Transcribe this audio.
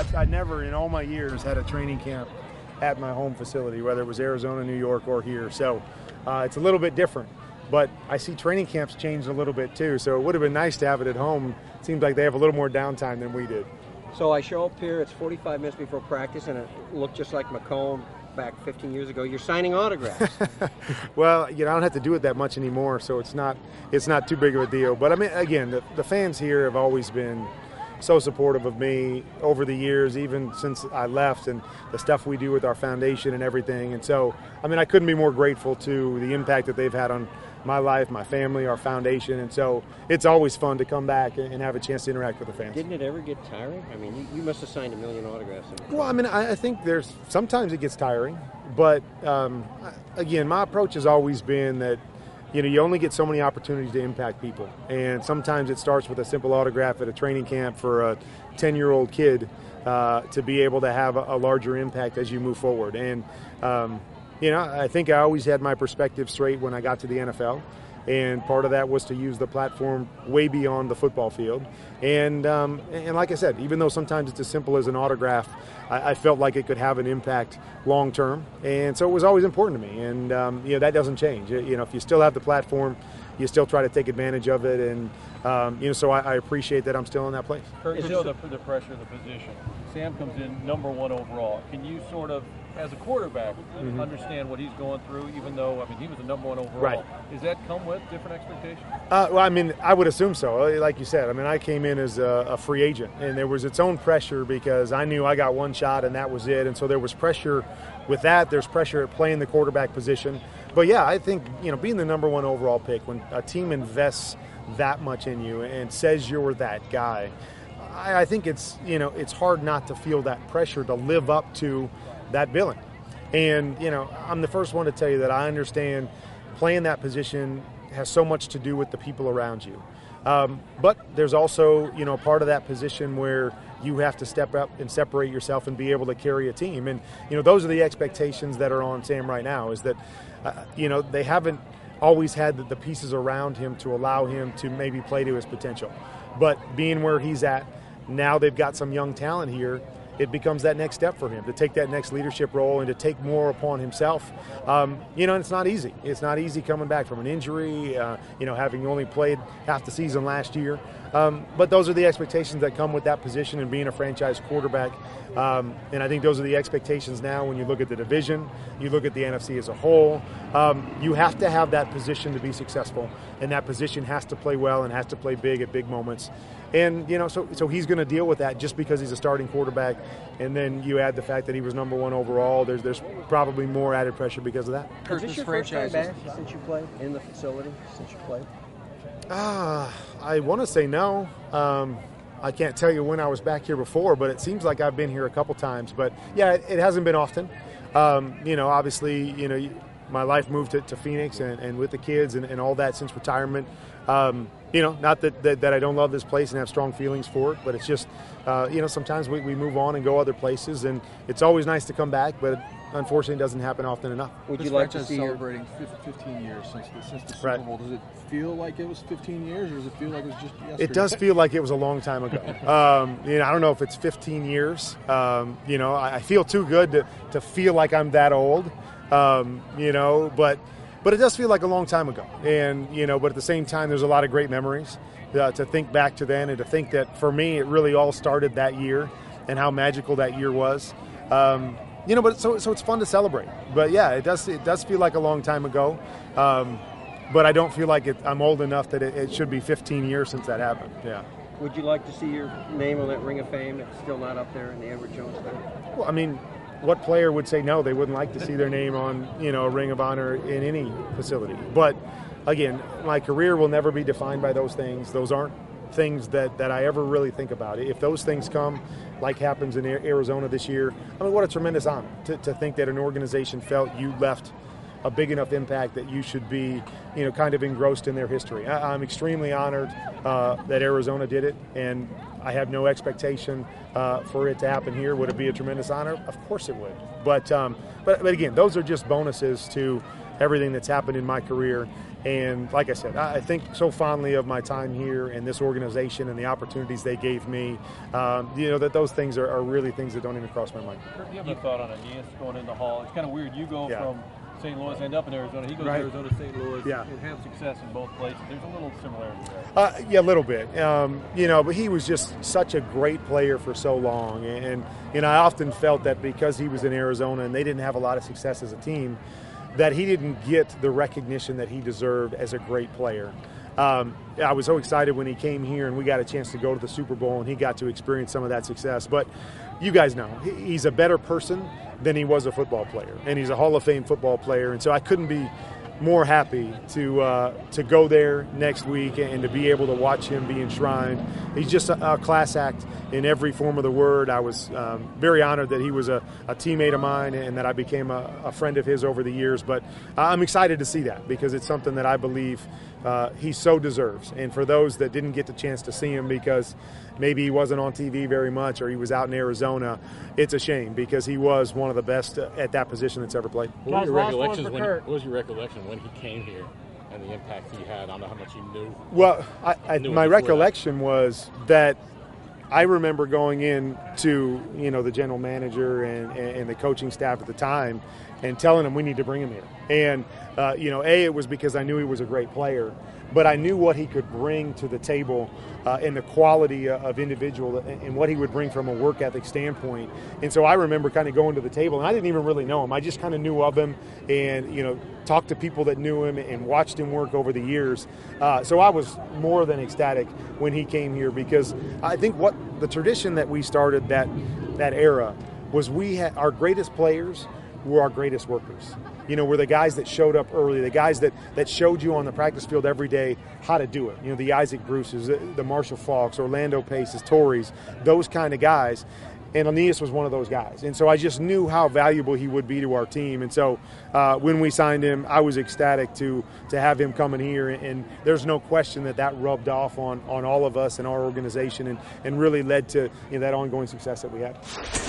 I never in all my years had a training camp at my home facility, whether it was Arizona, New York, or here. So it's a little bit different. But I see training camps change a little bit too, so it would have been nice to have it at home. It seems like they have a little more downtime than we did. So I show up here, it's 45 minutes before practice, and it looked just like McComb back 15 years ago. You're signing autographs. Well, I don't have to do it that much anymore, so it's not too big of a deal. But I mean, again, the fans here have always been so supportive of me over the years, even since I left, and the stuff we do with our foundation and everything. And so, I mean, I couldn't be more grateful to the impact that they've had on my life, my family, our foundation. And so it's always fun to come back and have a chance to interact with the fans. Didn't it ever get tiring? I mean, you must have signed 1 million autographs. Well, I mean, I think sometimes it gets tiring, but again, my approach has always been that you only get so many opportunities to impact people. And sometimes it starts with a simple autograph at a training camp for a 10-year-old kid to be able to have a larger impact as you move forward. And, I think I always had my perspective straight when I got to the NFL. And part of that was to use the platform way beyond the football field. And like I said, even though sometimes it's as simple as an autograph, I felt like it could have an impact long term. And so it was always important to me. And, that doesn't change. If you still have the platform, you still try to take advantage of it. And, so I appreciate that I'm still in that place. Kurt, you know the pressure of the position. Sam comes in #1 overall. Can you sort of, as a quarterback, understand what he's going through, even though, he was the #1 overall? Right. Does that come with different expectations? Well, I would assume so. Like you said, I came in as a free agent, and there was its own pressure because I knew I got one shot and that was it. And so there was pressure with that. There's pressure at playing the quarterback position. But, yeah, I think, being the #1 overall pick, when a team invests that much in you and says you're that guy, I think it's hard not to feel that pressure to live up to that billing. And, I'm the first one to tell you that I understand playing that position has so much to do with the people around you. But there's also, part of that position where you have to step up and separate yourself and be able to carry a team. And, those are the expectations that are on Sam right now, is that, they haven't always had the pieces around him to allow him to maybe play to his potential. But being where he's at, now they've got some young talent here. It becomes that next step for him to take that next leadership role and to take more upon himself. And it's not easy. It's not easy coming back from an injury, having only played half the season last year. But those are the expectations that come with that position and being a franchise quarterback. And I think those are the expectations now when you look at the division, you look at the NFC as a whole. You have to have that position to be successful, and that position has to play well and has to play big at big moments. And, so he's going to deal with that just because he's a starting quarterback. And then you add the fact that he was #1 overall. There's probably more added pressure because of that. Is this your first time back since you played in the facility, since you played? I want to say no. I can't tell you when I was back here before, but it seems like I've been here a couple times. But, yeah, it hasn't been often. Obviously, my life moved to Phoenix and with the kids and all that since retirement. Not that I don't love this place and have strong feelings for it, but it's just, sometimes we move on and go other places, and it's always nice to come back, but unfortunately it doesn't happen often enough. Would you like to see celebrating 15 years since the Super Bowl? Does it feel like it was 15 years, or does it feel like it was just yesterday? It does feel like it was a long time ago. I don't know if it's 15 years. I feel too good to feel like I'm that old, but it does feel like a long time ago. And, but at the same time, there's a lot of great memories to think back to then, and to think that for me, it really all started that year and how magical that year was. But so it's fun to celebrate. But yeah, it does feel like a long time ago. But I don't feel like I'm old enough that it should be 15 years since that happened. Yeah. Would you like to see your name on that Ring of Fame that's still not up there in the Edward Jones thing? Well, what player would say no? They wouldn't like to see their name on, a Ring of Honor in any facility. But again, my career will never be defined by those things. Those aren't things that I ever really think about. If those things come, like happens in Arizona this year, what a tremendous honor to think that an organization felt you left a big enough impact that you should be, kind of engrossed in their history. I'm extremely honored that Arizona did it, and I have no expectation for it to happen here. Would it be a tremendous honor? Of course it would. But again, those are just bonuses to everything that's happened in my career. And like I said, I think so fondly of my time here and this organization and the opportunities they gave me, that those things are really things that don't even cross my mind. Kirk, you have a thought on Aeneas going in the Hall? It's kind of weird. You go from St. Louis, end up in Arizona. He goes to Arizona, St. Louis, and have success in both places. There's a little similarity there. Yeah, a little bit. But he was just such a great player for so long. And I often felt that because he was in Arizona and they didn't have a lot of success as a team, that he didn't get the recognition that he deserved as a great player. I was so excited when he came here and we got a chance to go to the Super Bowl and he got to experience some of that success. But you guys know, he's a better person than he was a football player. And he's a Hall of Fame football player. And so I couldn't be more happy to go there next week and to be able to watch him be enshrined. He's just a class act in every form of the word. I was very honored that he was a teammate of mine and that I became a friend of his over the years. But I'm excited to see that because it's something that I believe he so deserves. And for those that didn't get the chance to see him because maybe he wasn't on TV very much or he was out in Arizona, it's a shame because he was one of the best at that position that's ever played. What was your recollection when he came here and the impact he had? I don't know how much you knew. Well, my recollection was that I remember going in to the general manager and the coaching staff at the time and telling them we need to bring him here. And it was because I knew he was a great player, but I knew what he could bring to the table and the quality of individual and what he would bring from a work ethic standpoint. And so I remember kind of going to the table, and I didn't even really know him. I just kind of knew of him and talked to people that knew him and watched him work over the years. So I was more than ecstatic when he came here because I think what the tradition that we started that era was we had our greatest players were our greatest workers. Were the guys that showed up early, the guys that showed you on the practice field every day how to do it. The Isaac Bruces, the Marshall Falks, Orlando Paces, Torreys, those kind of guys. And Aeneas was one of those guys. And so I just knew how valuable he would be to our team. And so when we signed him, I was ecstatic to have him coming here. And there's no question that rubbed off on all of us and our organization and really led to that ongoing success that we had.